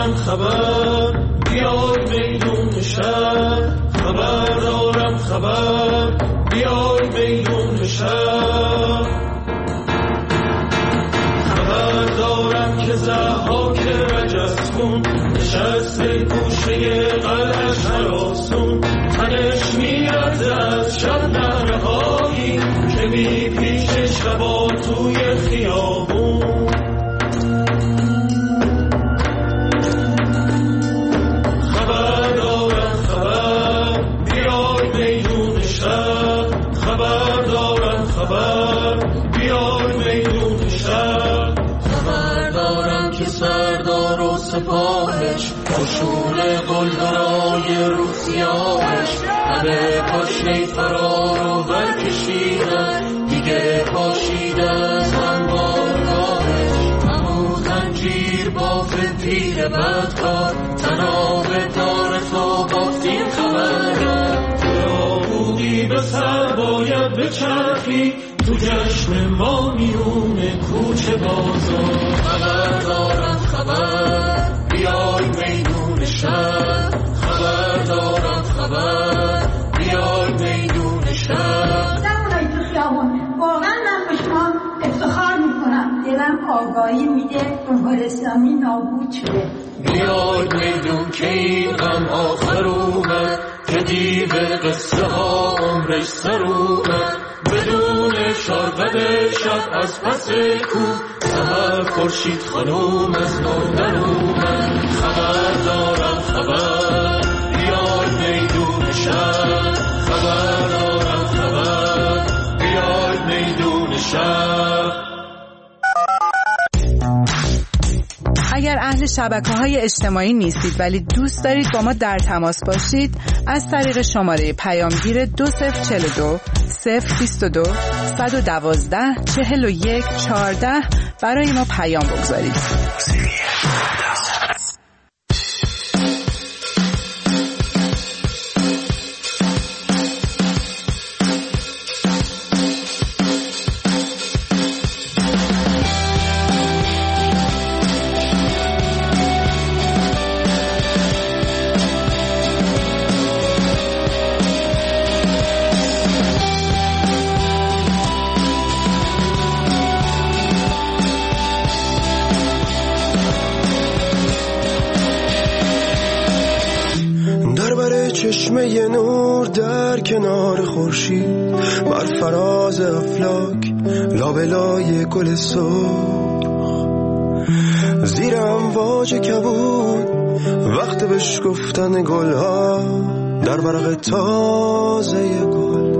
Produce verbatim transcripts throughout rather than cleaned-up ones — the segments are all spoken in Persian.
دارم خبر، بیای میدون شهر. خبر دارم خبر، بیای میدون شهر. خبر دارم که ضحاک رجزخون نشسته گوشه قلعش هراسون، تنش میرزه از شب نهرهایی که میپیچه شبا توی خیابون. خبر دارم خبر، بیای میدون شهر. خبر دارم خبر، بیای میدون شهر. خبر دارم که سردار و سپاهش قشون قلدرای روسیاهش همه پاشنه فرار و برکشیدن، دیگه پاشیده از انبارگاهش. همون زنجیر باف پیر بدکار تناب دار تو بافتین خبرم. تو بودی به سر باید بچرخی تو جشن ما میونه کوچه بازار. خبر دارم خبر، بیای میدون شهر. خبر دارم خبر، بیای میدون شهر. زمانایی تو خیابون واقعا من به شما افتخار میکنم، دلم آگاهی میده جمهوری اسلامی نابود شده. بیای میدون که این غم آخر اومد، که دیو قصه ها عمرش سر اومد. بدون شاربد شب از پس کوه سهر خورشید خانوم از نو در اومد. خبر دارم خبر، بیای میدون شهر. خبر دارم خبر، بیای میدون شهر. اگر اهل شبکه‌های اجتماعی نیستید ولی دوست دارید با ما در تماس باشید، از طریق شماره پیامگیر دو صفر چهل و دو صفر بیست و دو صد و دوازده چهل و یک چهارده برای ما پیام بگذارید. چشمه نور در کنار خورشید، بر فراز افلاک لابلای گل سرخ، زیر امواج کبود وقت بشکفتن گلها در برق تازه گل،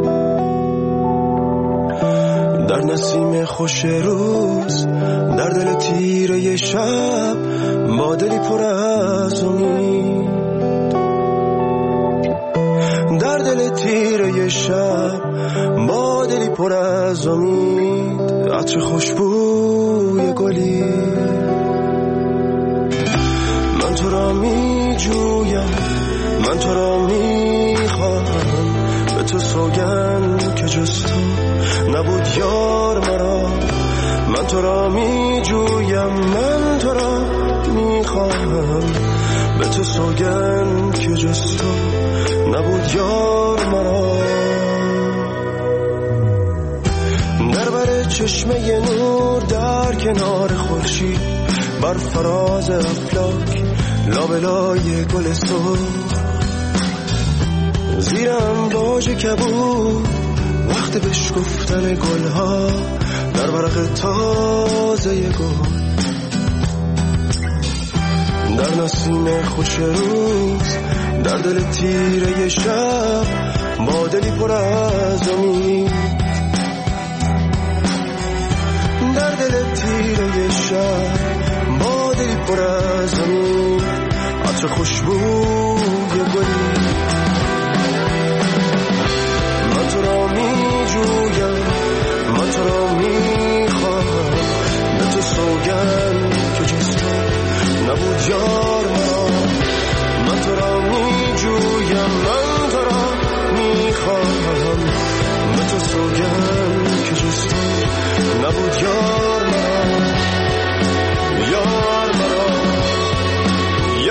در نسیم خوش روز، در دل تیره شب با دلی پر از امید، در دل تیره شب با دلی پر از امید، عطر خوشبوی گلی. من تو را می جویم، من تو را می خواهم، به تو سوگند که جز تو نبود یار مرا. من تو را می جویم، من تو را می خواهم، به تو سوگند که جز تو نبود یار مرا. در بر چشمه نور در کنار خورشید، بر فراز افلاک لابلای گل سرخ، زیر امواج کبود وقت بشکفتن گلها در برق تازه گل، در نسیم خوش روز، در دل تیره شب با دلی پر از امید، در دل تیره شب با دلی پر از امید، عطر خوشبوی گلی. من تو را می جویم، من تو را می خواهم، به تو سوگند که جز تو نبود یار مرا. من تو را می جویم، من تو را می خواهم، به تو سوگند که جز تو نبود یار مرا، یار مرا،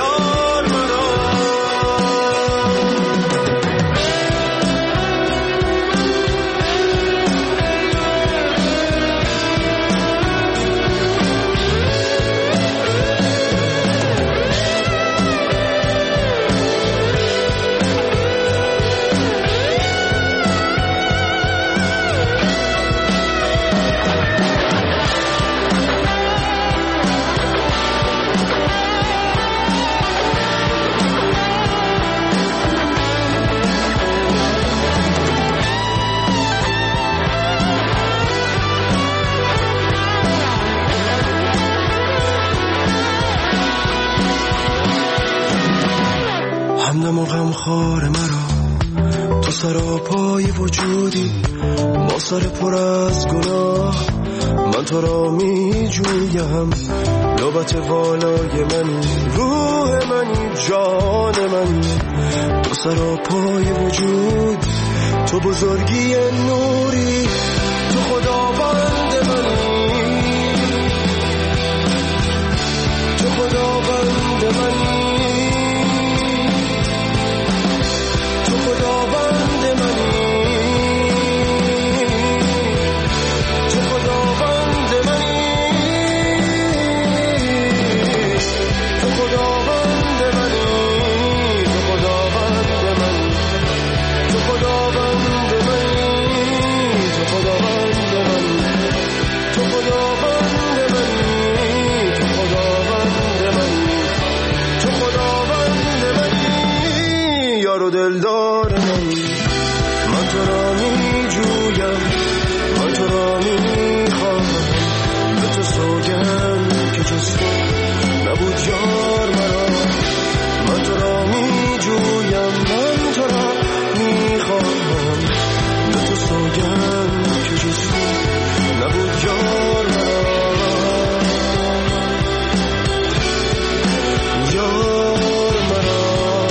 غم و غمخوار مرا، تو سراپای وجودی با سر پر از گناه. من تو را می جویم، لبت والای منی، روح منی، جان منی، تو سراپای وجود، تو بزرگی نوری، تو خداوند منی، تو خداوند منی، تو خداوند منی، تو خداوند منی، تو خداوند منی، تو خداوند منی، تو خداوند منی، تو خداوند منی، تو خداوند منی، تو خداوند منی، تو خداوند منی، یار و دلدار منی. من تو را می جویم، من تو را می خواهم، به تو سوگند که جز تو نبود یار مرا. من تو را می جویم، من تو را می خواهم، به تو سوگند که جز تو نبود یار مرا. یار مرا،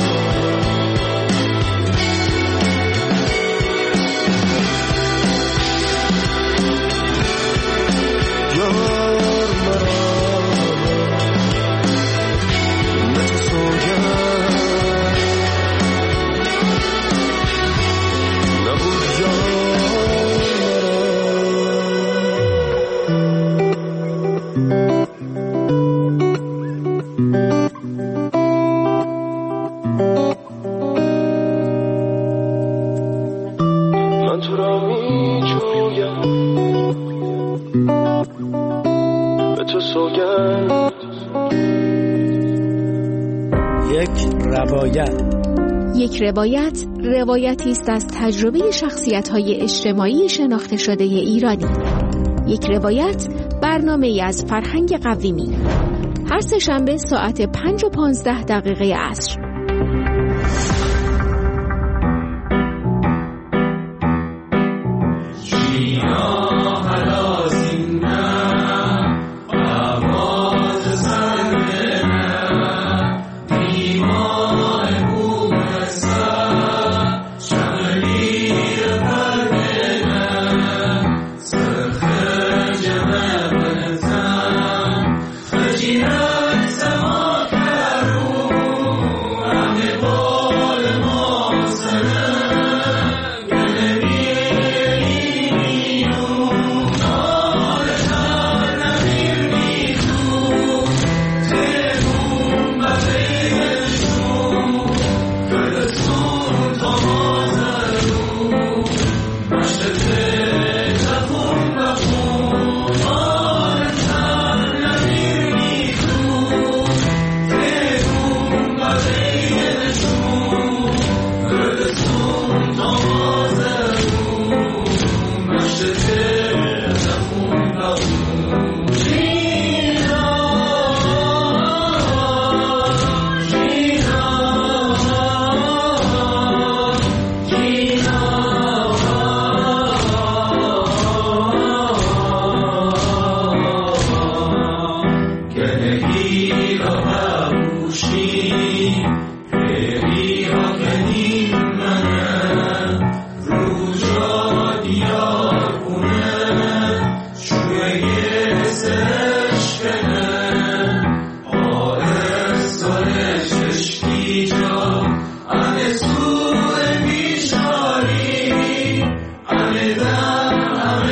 یار مرا، به تو سوگند نبود یار مرا. من تو را می جویم، به تو سوگند. یک روایت. یک روایت روایتی است از تجربه شخصیت‌های اجتماعی شناخته شده ایرانی. یک روایت برنامه‌ای از فرهنگ قویمی. هر سه شنبه ساعت پنج و پانزده دقیقه عصر.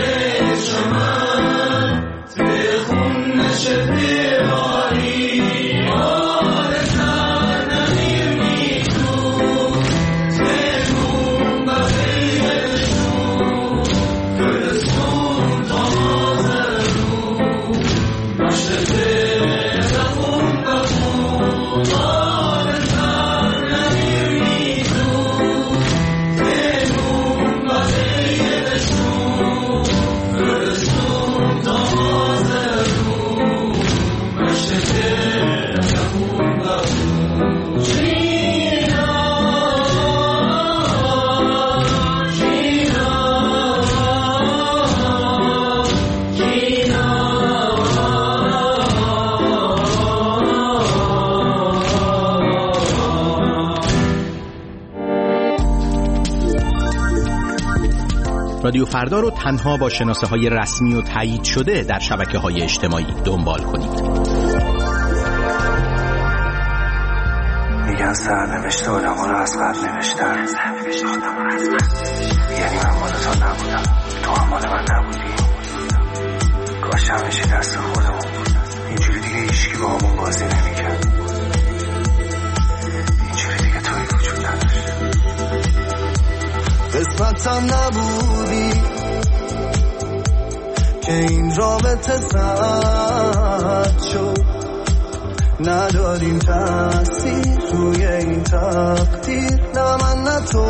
شد بیاری رادیو فردا رو تنها با شناسه های رسمی و تایید شده در شبکه های اجتماعی دنبال کنید. میگن سرنوشت آدم ها رو از قبل نوشتن. یعنی من مال تو نبودم، تو هم مال من نبودی. کاش همیشه دست خودمون بود. اینجوری دیگه هیچکی با همون بازی نمیکرد. اینجوری دیگه توی وجود نداشت. قسمتم نبودی که این رابطه سد شد. نداریم تأثیر روی این تقدیر. نه من نه تو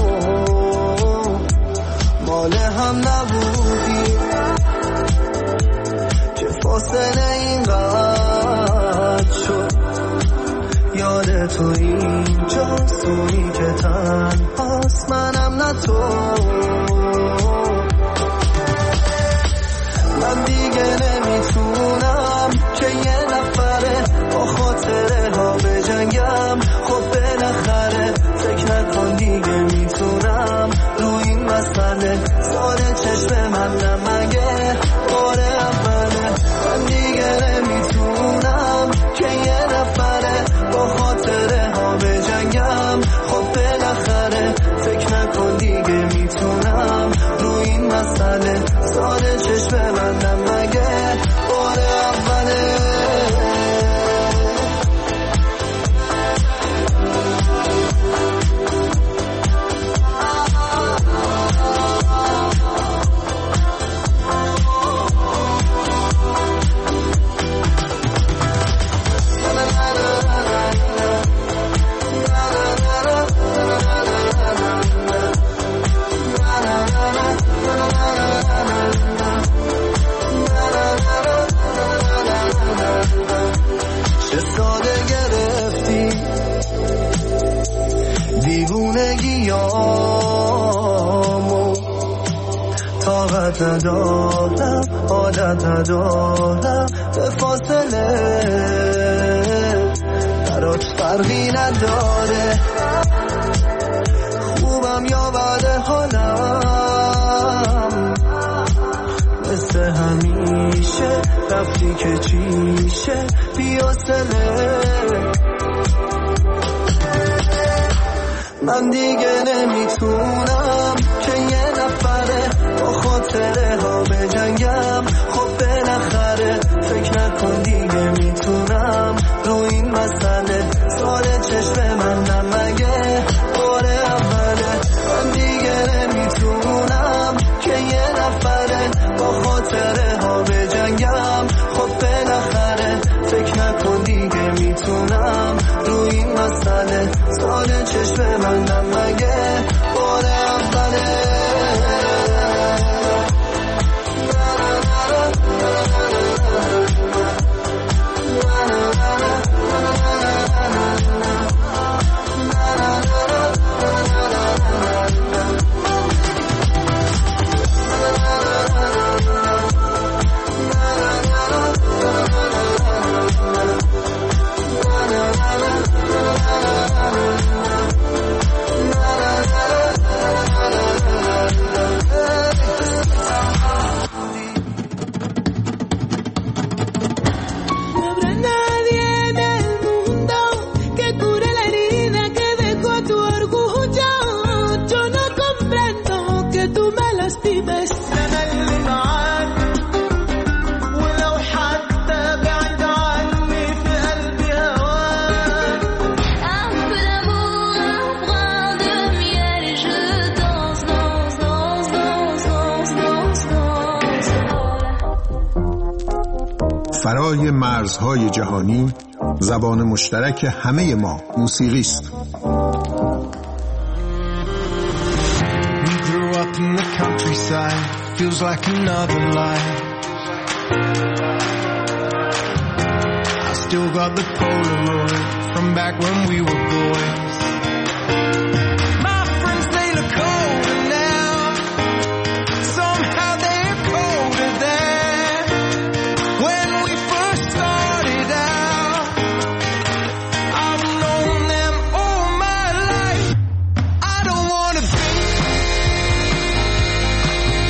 مال هم نبودی که فاصله این قد شد. یاد تو اینجاست اونی که تنهاست. منم نه تو. من دیگه نمیتونم که یه نفره با خاطره ها بجنگم. خب بالاخره فکر نکن دیگه میتونم رو این مسئله ساده چشم من نمگه بار اوله. من دیگه نمیتونم که یه نفره با خاطره ها بجنگم. خب بالاخره فکر نکن دیگه میتونم رو این مسئله ساده چشم من نمگه بار اوله. دیوونگیامو طاقت ندارم، عادت ندارم به فاصله. برات فرقی نداره خوبم یا بد حالم. مثل همیشه رفتی که چیشه بی‌حوصله. من دیگه نمیتونم که یه نفره با خاطره ها بجنگم. خب بالاخره فکر نکن دیگه میتونم رو این مسئله ساده چشم من نمگه بار اوله. من دیگه نمیتونم که یه نفره با خاطره ها بجنگم. خب بالاخره فکر نکن دیگه میتونم رو این مسئله ساده چشم من نمگه بار اوله. فرای مرزهای جهانی زبان مشترک همه ما موسیقی است. We grew up in the countryside, feels like another life. I still got the Polaroid from back when we were boys. My friends, they look older now. Somehow they're colder than when we first started out. I've known them all my life. I don't wanna be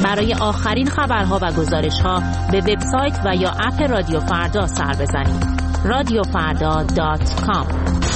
برای آخرین خبرها و گزارش‌ها به وبسایت و یا اپ رادیو فردا سر بزنید. رادیو فردا دات کام.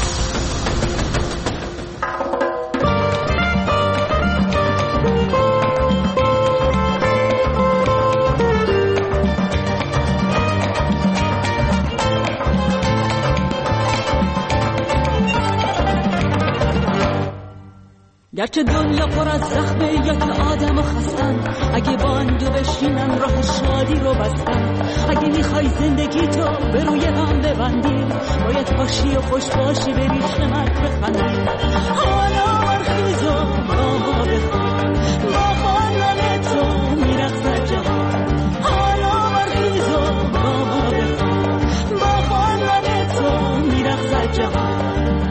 گرچه دنیا پر از زخمه یا که آدم و خستن، اگه باندو بشینن راه شادی رو بستن. اگه میخوای زندگی تو به روی هم ببندی، باید باشی و خوش باشی بری شمک بخندی. حالا برخیز و با ما بخوان، با خواندن تو میرقصد جهان. حالا برخیز و با ما بخوان، با خواندن تو میرقصد جهان.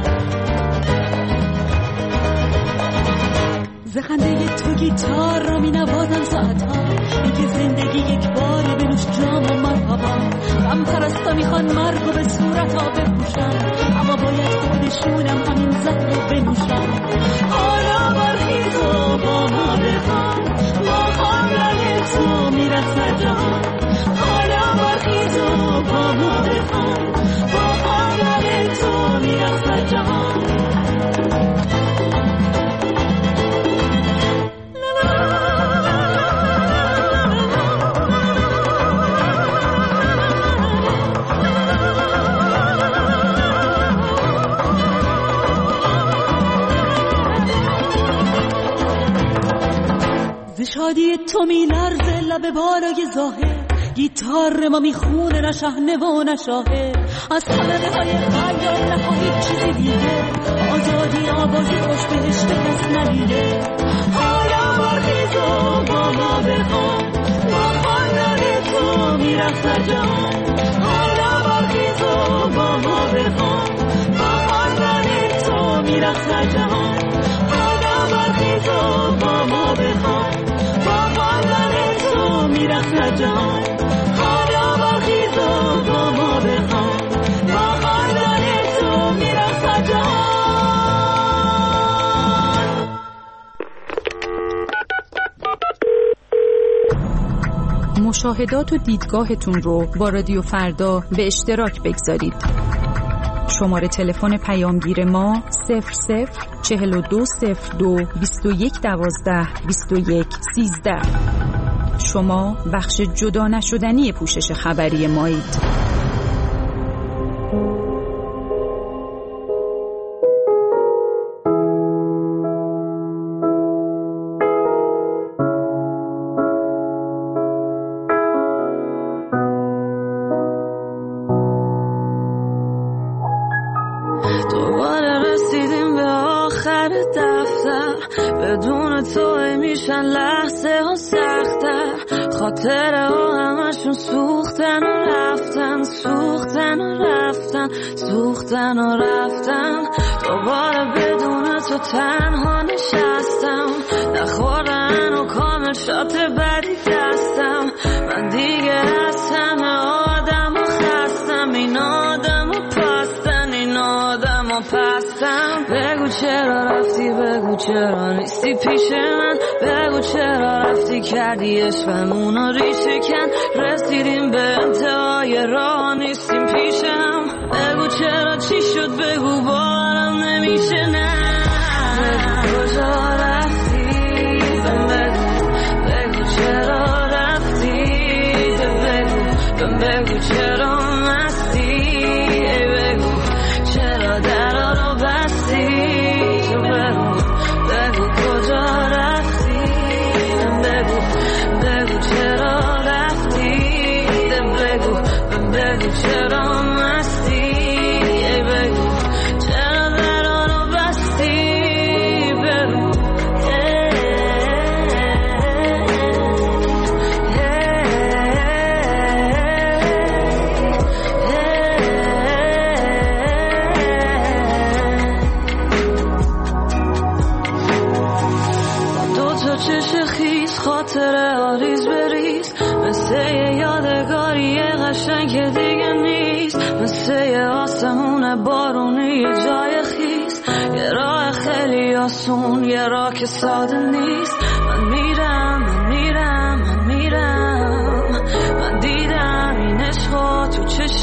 زخنده تو گیتار را می نوازم ساعتها، میگه زندگی یک باری بنوش جام و مرحبا. غم پرستا میخوان مرگ و به صورتا بپوشن، اما باید خودشونم همین زهر رو بنوشن. حالا برخیز و با ما بخوان، با خواندن تو میرقصد جهان. حالا برخیز و با ما بخوان، با خواندن تو میرقصد جهان. شادی تو می لرزه لب بالای ظاهر، گیتار ما می خونه نه شهنه و نه شاهر. از طبقه های خیال نخواهی چیزی دیگه، آزادی آوازی خوش بهشت کس ندیده. حالا برخیز و با ما بخوان، با خواندن تو می رقصد جهان. حالا برخیز و با ما بخوان، با خواندن تو می رقصد جهان. حالا برخیز و با ما بخوان، تو میرقصد جهان. حالا برخیز و با ما بخوان، با خواندن تو میرقصد جهان. مشاهدات و دیدگاهتون رو با رادیو فردا به اشتراک بگذارید. شماره تلفن پیامگیر ما صفر صفر چهل و دو صفر دو بیست و یک دوازده بیست و یک سیزده. شما بخش جدا نشدنی پوشش خبری مایید. دوباره رسیدیم به آخر دفتر، بدون تو میشن لحظه ها سختر. خاطره ها همشون سوختن و رفتن، سوختن و رفتن، سوختن و رفتن. دوباره بدون تو تنها نشستم، نخوردن و کامل شات بدی دستم. من دیگه از همه آدم و خستم، این آدم و پستن، این آدم و پستم. بگو چرا رفتی، بگو چرا نیستی پیش من، بگو چرا رفتی کردی عشقمونو ریشه کن. رسیدیم به انتهای راه نیستیم پیشم، بگو چرا چی شد، بگو بارم نمیشه. نه بگو کجا رفتی، بگو بگو چرا رفتی، بگو بگو چرا مستی، بگو چرا درا رو بستی. بگو بگو کجا رفتی، بگو بگو چرا رفتی، بگو بگو چرا مستی، بگو چرا درا رو بستی. بگو چش خیز خاطره آریز بریز، مثل یه یادگاری قشنگ که دیگه نیست، مثل یه آسمون بارونی یه جای خیز، یه راه خیلی آسون، یه راه که ساده نیست. من میرم من میرم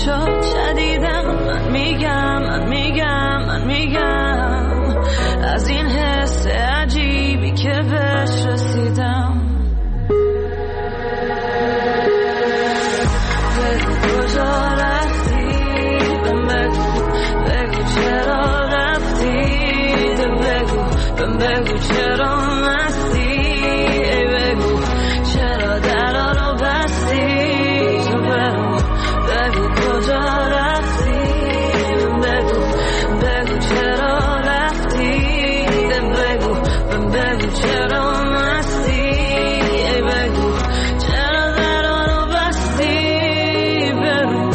شد شدیدم. من میگم من میگم من میگم از این حس عجیبی که بهش رسیدم. بگو کجا رفتی، بگو بگو چرا رفتی، بگو بگو چرا مستی، بگو چرا درا رو بستی، بگو بگو کجا رفتی، بگو بگو چرا رفتی، بگو بگو چرا مستی، بگو چرا درا رو بستی، بگو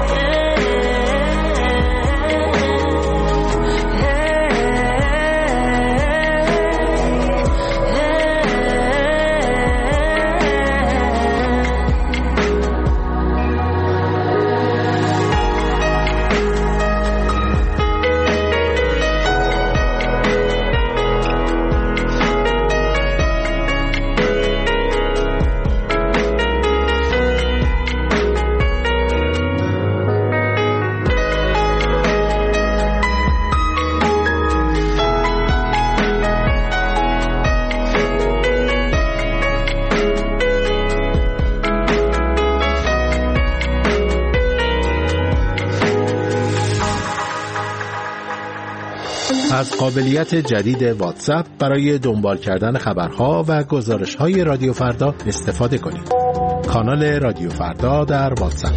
از قابلیت جدید واتساپ برای دنبال کردن خبرها و گزارش‌های رادیو فردا استفاده کنید. کانال رادیو فردا در واتساپ.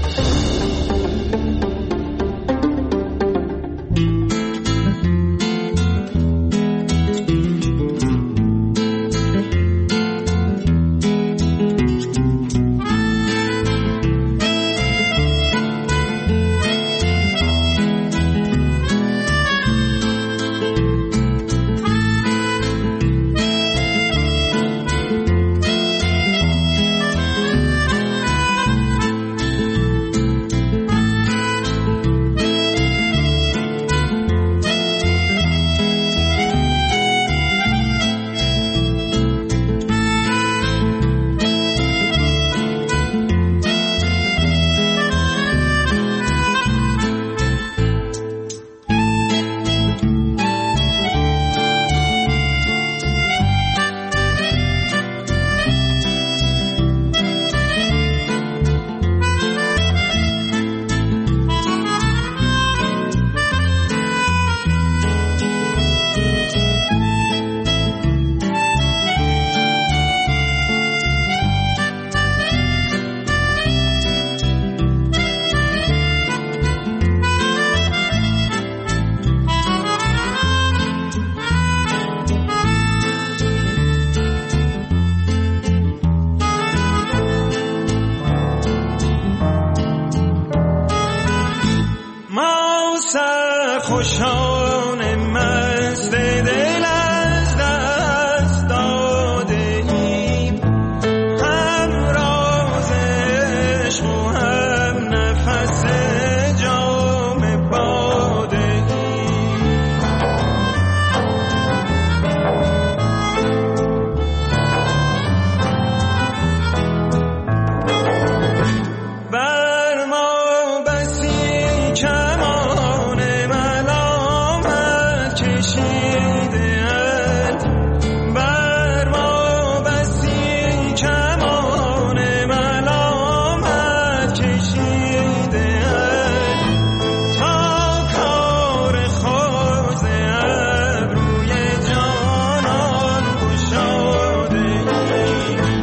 خوشان مست دل از دست داده ایم، هم راز عشق و هم نفس جام باده ایم. بر ما بسی کمان ملامت کشیده اند، بر ما بسی کمان ملامت کشیده اند، تا کار خوز ابروی جانان گشاده ایم.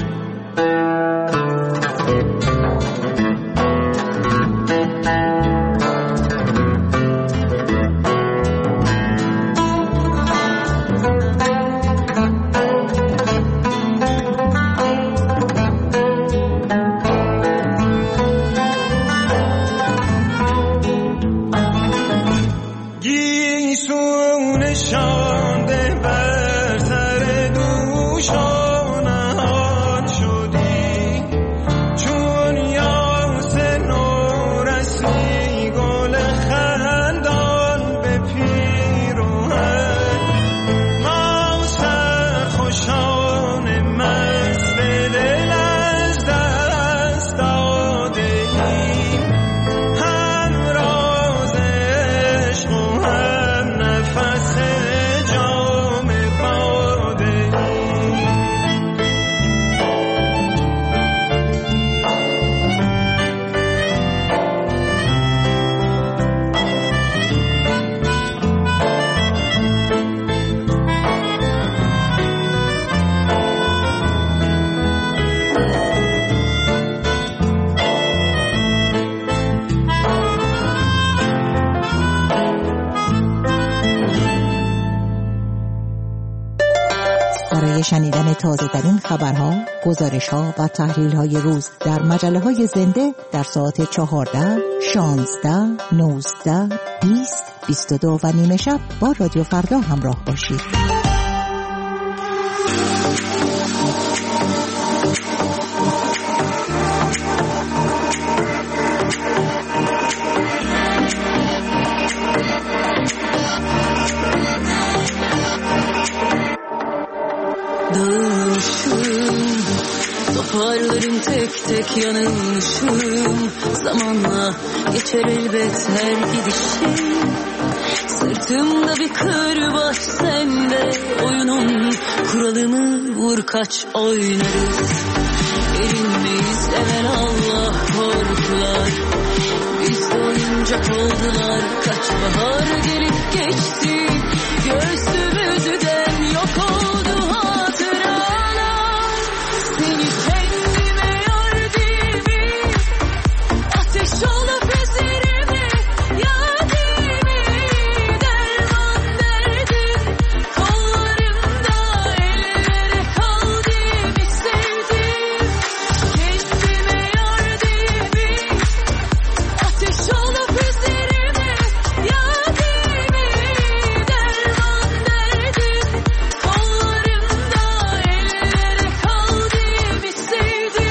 گیسون شانده بر سر دوشان نهان شدی، چون یاس نورسمی گل خندان به پیراهن. ما سرخوشان مست دل از دست داده ایم، هم برای شنیدن تازه ترین خبرها، گزارش‌ها و تحلیل‌های روز در مجله‌های زنده در ساعت چهارده، شانزده، نوزده، بیست، بیست و دو و نیمه شب با رادیو فردا همراه باشید. Toparlarım tek tek yanılmışım. Zamanla geçer elbet her gidişim. Sırtımda bir kırbaç sende. Oyunun kuralını vur kaç oynarız. Erinmeyiz evvel Allah korkular. Biz de oyuncak oldular. Kaç bahar gelip geçti. Göğsümüzden yok oldu hatıralar. Seni kendime yar değil, ateş olup üzerime yadimi. Derman derdim kollarımda, ellere kaldığımı sevdim. Kendime yar değil, ateş olup üzerime yadimi. Derman derdim kollarımda, ellere kaldığımı sevdim.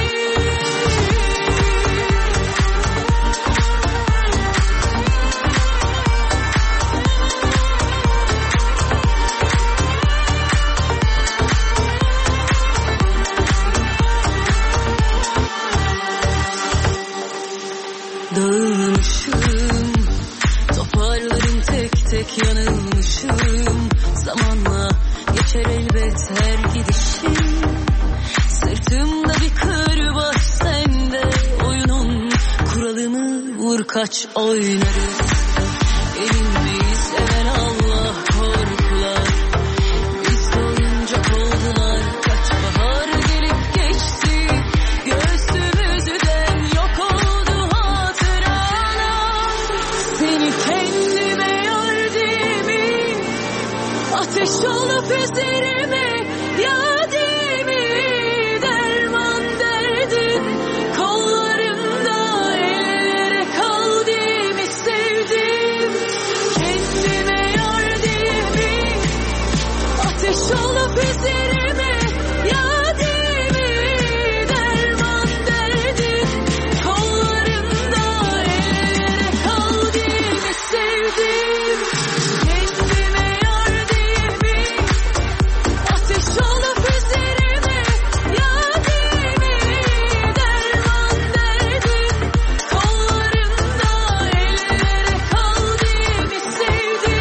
Dağılmışım, toparlarım tek tek yanılmışım. Zamanla geçer elbet her gidişim. Sırtımda bir kırbaç sende. Oyunun kuralını vur kaç oynarız. Erinmeyiz evvel Allah korkular. Biz de oyuncak oldular. Kaç bahar gelip geçti. Göğsümüzden yok oldu hatıralar. Seni kendime yar değil, ateş olup üzerime yadimi. Derman derdim kollarımda, ellere kaldığımı sevdim. Kendime yar değil, ateş olup üzerime yadimi. Derman derdim kollarımda, ellere kaldığımı sevdim. Kendime yar değil, ateş olup üzerime yadimi. Derman derdim kollarımda, ellere kaldığımı sevdim.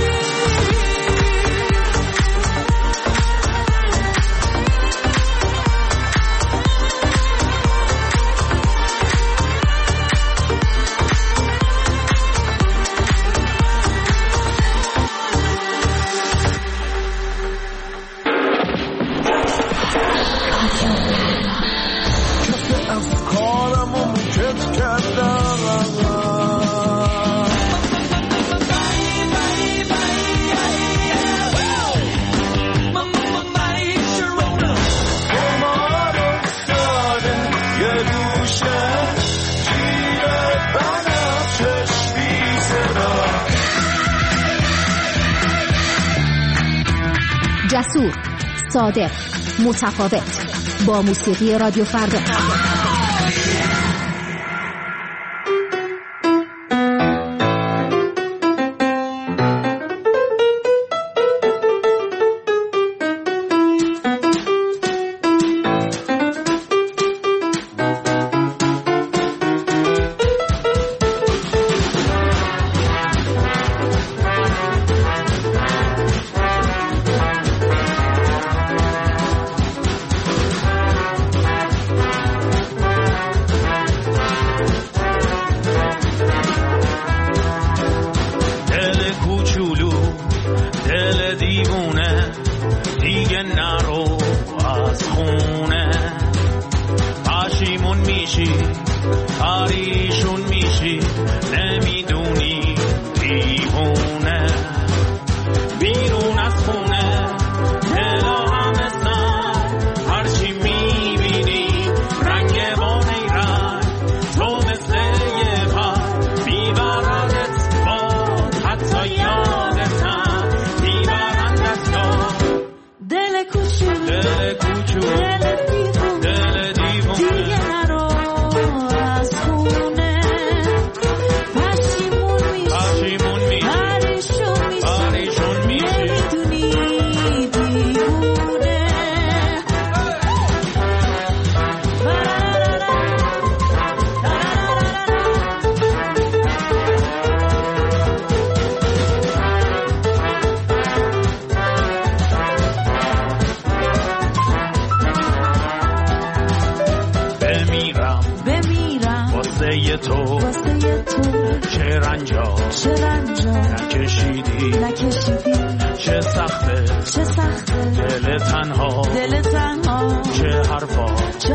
کارمو میکت کردم قمار افتاده یه گوشه گیر بنفشش بی صدا. جسور، صادق، متفاوت، با موسیقی رادیو فردا. بیرون از خونه دل همه تو چه رنجا نکشیدی چه سخته دل تنها چه حرفا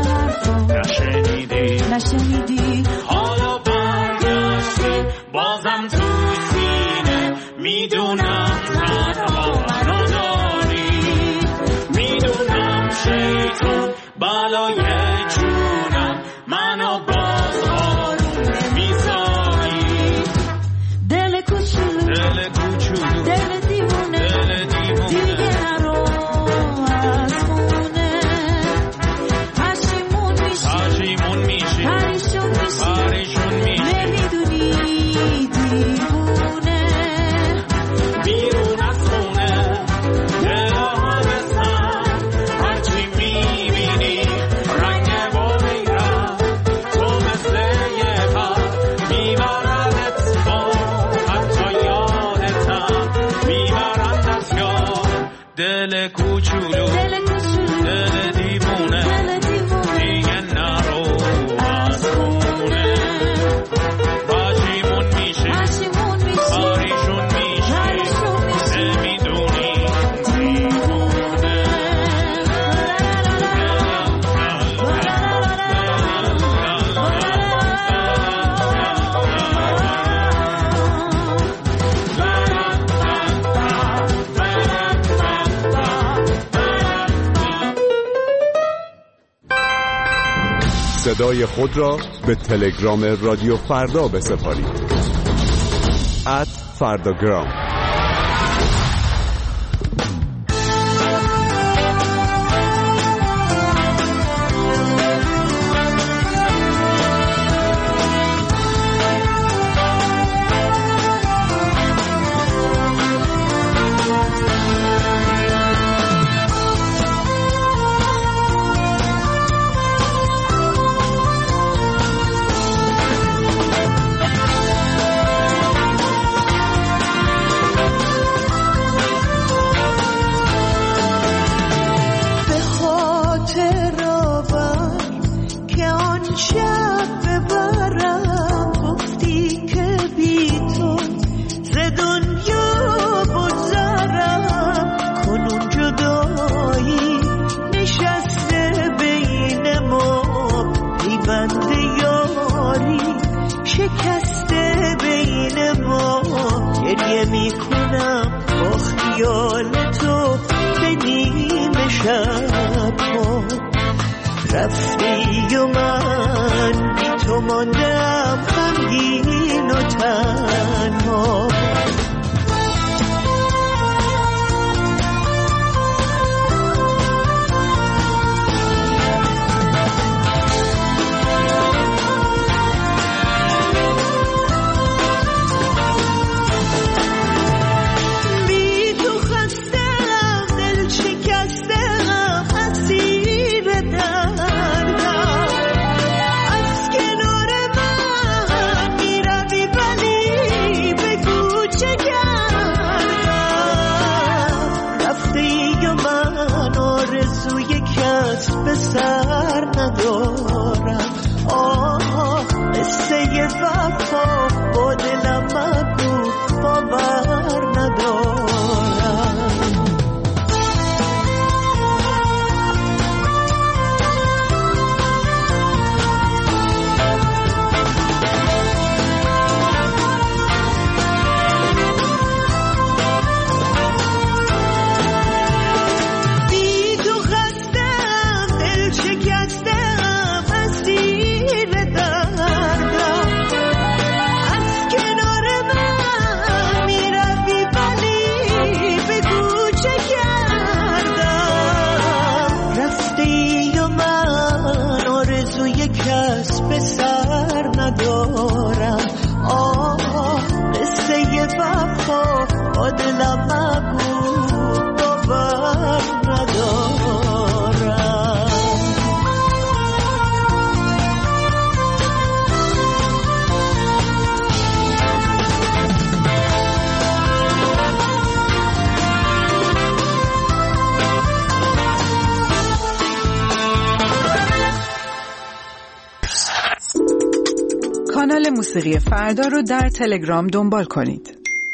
نشنیدی حالا برگشتی بازم تو سینه میدونم تنها منو داری میدونم شیطون بالای جونم منو باز آروم نمیذاری دل کوچولو دل کوچولو دل دیوونه دل دیوونه دیگه نرو از خونه پشیمون میشی پشیمون میشی پریشون میشی پریشون میشی نمیدونی دیوونه بیرون از خونه دل همه سر هرچی میبینی رنگ بامیرم تو مثل یه پر میبردت با حتی یادتم میبرندت یاد دل کوچولو دل دیوونه دیگه نرو از خونه پشیمون میشی پریشون میشی نمیدونی دیوونه صدای خود را به تلگرام رادیو فردا بسپارید. ات فرداگرام. رفتی و من بی تو ماندم غمگین و تنها به سر ندارم آه قصه وفا با دلم مگو باور ندارم کانال موسیقی فردا رو در تلگرام دنبال کنید.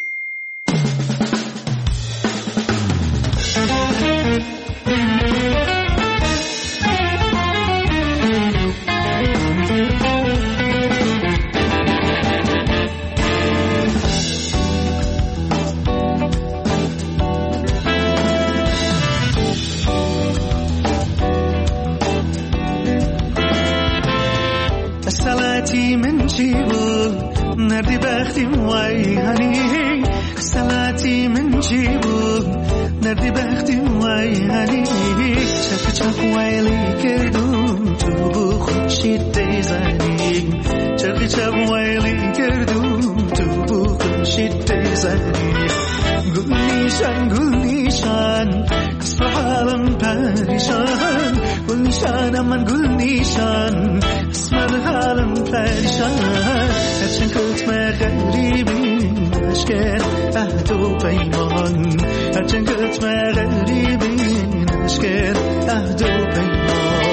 سلامتی من چی بود نردی بختیم وای هنی سلامتی من چی بود نردی بختیم وای هنی چپ چپ وایلی کردم تو بو خوشید دیزنی چپ چپ وایلی کردم تو بو خوشید دیزنی گل نیشان گل نیشان کسر حالم پریشان گل نیشان من گل نیشان اسمر حالم پریشان هرچند کتم غریبی نشکر عهد و پیمان هرچند کتم غریبی نشکر عهد و پیمان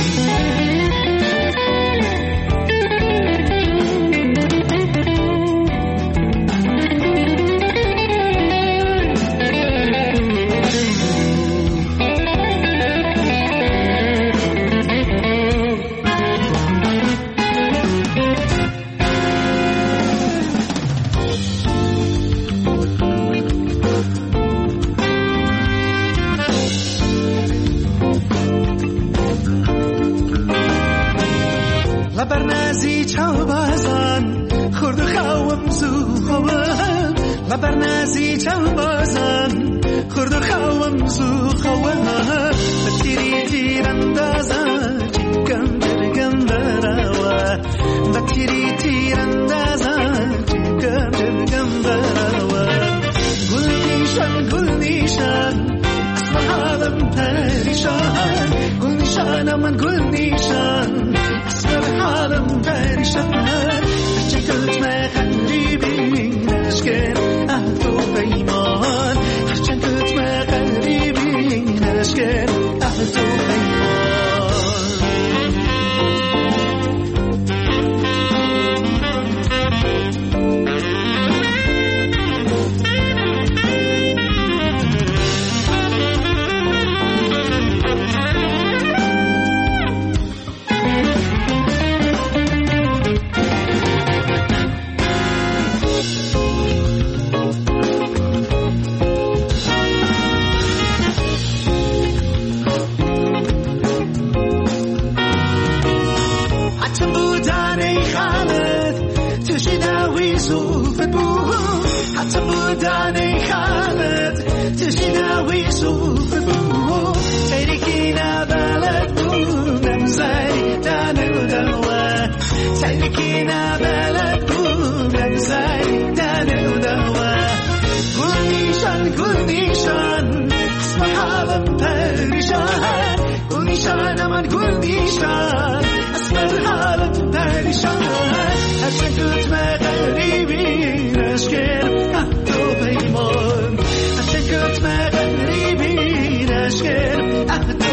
لبرنازی چاو بازان خورد خوام زو خوام لبرنازی چاو بازان خورد خوام زو خوام بتیری تیراندازا چیکم جرگم براوا بتیری تیراندازا چیکم جرگم براوا گل نیشان گل نیشان اسم حالم پریشان گل نیشان من گل نیشان اسمر حالم پریشان هرچه کتم غریبی نشکر عهد و پیمان هرچه کتم غریبی نشکر عهد و پیمان حتی بودن خالد تشناوی صوف بو تریکی نبلد بودم زری دانو دوا تریکی نبلد بودم زری دانو دوا گل نیشان گل نیشان اسم حالم پریشان گل نیشان من گل نیشان اسم حالم پریشان هرچه کتم غریبی نشکر عهد و پیمان هرچه کتم غریبی نشکر عهد